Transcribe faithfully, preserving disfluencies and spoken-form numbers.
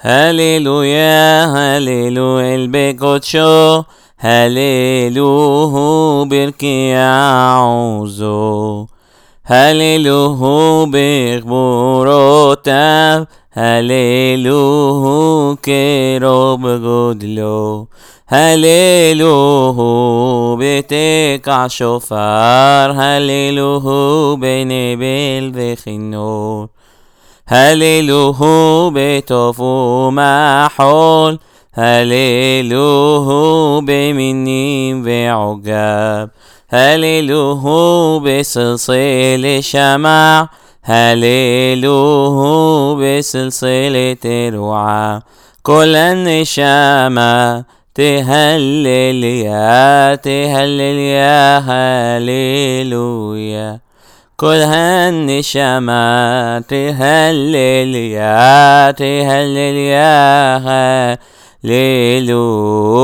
هللويا هللويا بقدشو هللوه بركي عوزو هللوه بغبورותיו هللوه كرب גודלו هللوه בתקע שופר هللوه בנבל וכינור هللوه بطف ومحول هللوه بمنين وعجاب هللوه بسلسلة شمع هللوه بسلسلة رعاة كل النشامة تهلل يا تهلل يا هللويا كل هالنشامة تهلل يا تهلل يا هللويا